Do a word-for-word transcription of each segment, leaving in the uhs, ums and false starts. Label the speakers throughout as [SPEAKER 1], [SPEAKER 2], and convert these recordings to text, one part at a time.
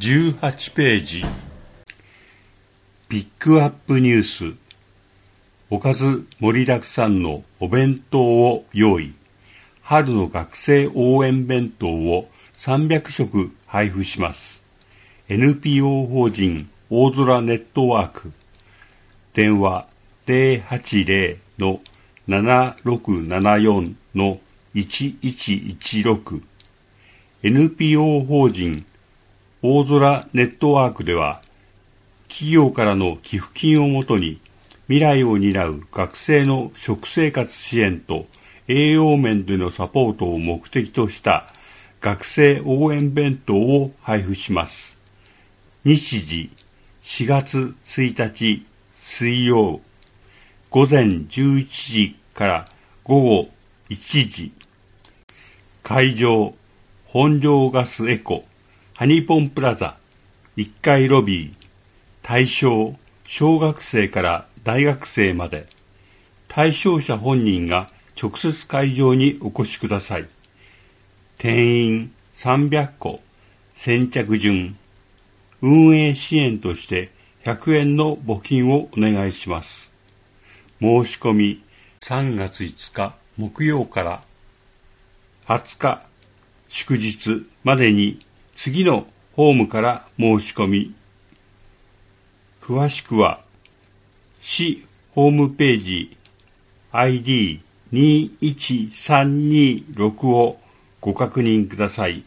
[SPEAKER 1] じゅうはちページ。ピックアップニュース。おかず盛りだくさんのお弁当を用意。春の学生応援弁当をさんびゃくしょく配布します。エヌピーオー 法人大空ネットワーク。電話 ゼロはちゼロ ななろくななよん いちいちいちろく。エヌピーオー 法人大空ネットワークでは、企業からの寄付金をもとに未来を担う学生の食生活支援と栄養面でのサポートを目的とした学生応援弁当を配布します。日時しがつついたち水曜、午前じゅういちじから午後いちじ。会場、本庄ガスエコ、ハニポンプラザ、いっかいロビー。対象、小学生から大学生まで。対象者本人が直接会場にお越しください。定員さんびゃっこ、先着順。運営支援としてひゃくえんの募金をお願いします。申し込みさんがついつか木曜からはつか祝日までに次のホームから申し込み。詳しくは市ホームページ アイディーにいちさんにろく をご確認ください。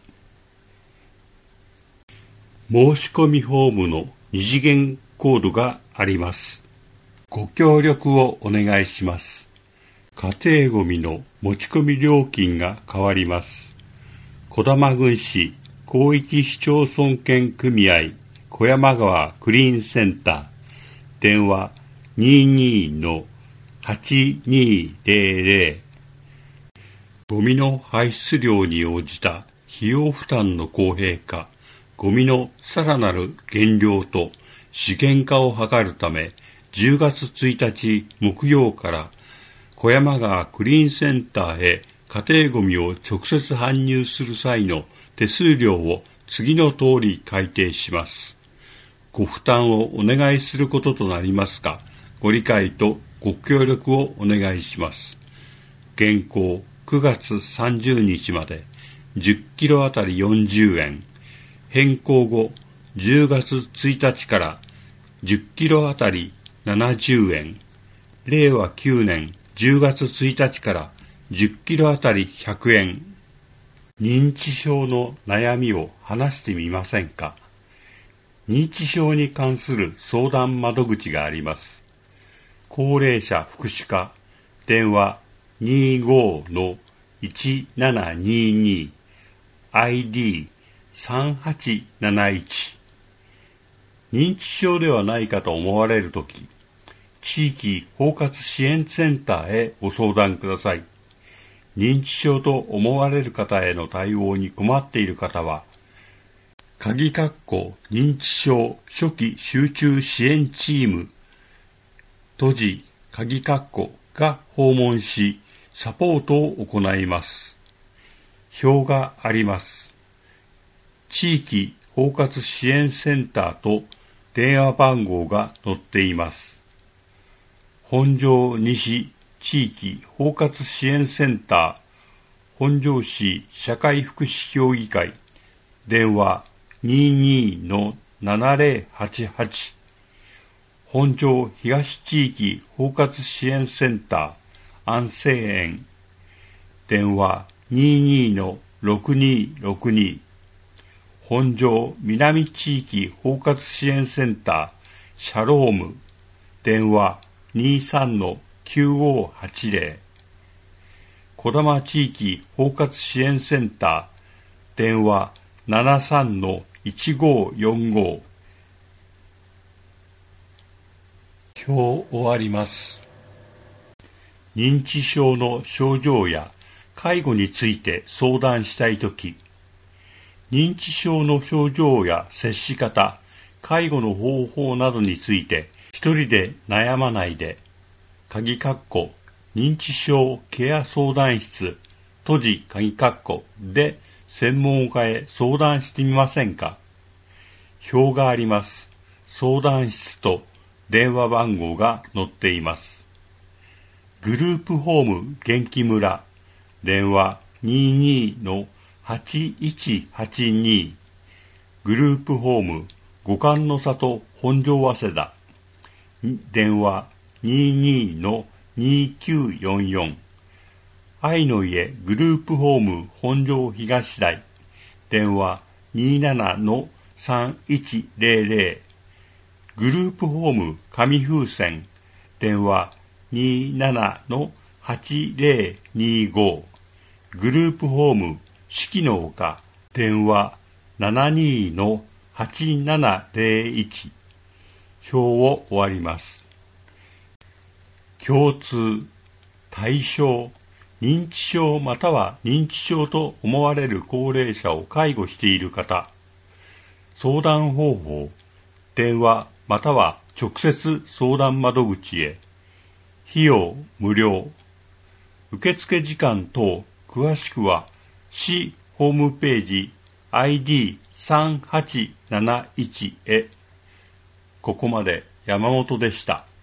[SPEAKER 1] 申し込みフォームの二次元コードがあります。ご協力をお願いします。家庭ごみの持ち込み料金が変わります。児玉郡市広域市町村圏組合小山川クリーンセンター。電話 にじゅうにのはちにゼロゼロ。ゴミの排出量に応じた費用負担の公平化、ゴミのさらなる減量と資源化を図るため、じゅうがつついたち木曜から小山川クリーンセンターへ家庭ゴミを直接搬入する際の手数料を次の通り改定します。ご負担をお願いすることとなりますが、ご理解とご協力をお願いします。現行くがつさんじゅうにちまでじゅっキロあたりよんじゅうえん、変更後じゅうがつついたちからじゅっキロあたりななじゅうえん、れいわきゅうねんじゅうがつついたちからじゅっキロあたりひゃくえん。認知症の悩みを話してみませんか。認知症に関する相談窓口があります。高齢者福祉課、電話 にじゅうごのいちななにに、アイディーさんはちなないち。認知症ではないかと思われるとき、地域包括支援センターへご相談ください。認知症と思われる方への対応に困っている方は、鍵括弧認知症初期集中支援チーム、閉じ鍵括弧が訪問し、サポートを行います。表があります。地域包括支援センターと電話番号が載っています。本庄西地域包括支援センター、本庄市社会福祉協議会、電話 にじゅうにのななゼロはちはち。本庄東地域包括支援センター、安政園、電話 にじゅうにのろくにろくに。本庄南地域包括支援センター、シャローム、電話 にじゅうさんのきゅうごはちゼロ。児玉地域包括支援センター、電話 ななさんのいちごよんご。表終わります。認知症の症状や介護について相談したいとき、認知症の症状や接し方、介護の方法などについて一人で悩まないで、鍵括弧認知症ケア相談室、閉じ鍵括弧で専門家へ相談してみませんか。 表があります。相談室と電話番号が載っています。グループホーム元気村、電話 にじゅうにのはちいちはちに、グループホーム五感の里本庄早稲田、電話 にじゅうにのにきゅうよんよん、愛の家グループホーム本庄東台、電話 にじゅうななのさんいちぜろぜろ、グループホーム紙風船、電話 にじゅうななのはちぜろにご、グループホーム四季の丘、電話 ななにのはちななぜろいち、表を終わります。共通、対象、認知症または認知症と思われる高齢者を介護している方、相談方法、電話または直接相談窓口へ、費用無料、受付時間等詳しくは市ホームページ アイディーさんはちなないち へ。ここまで山本でした。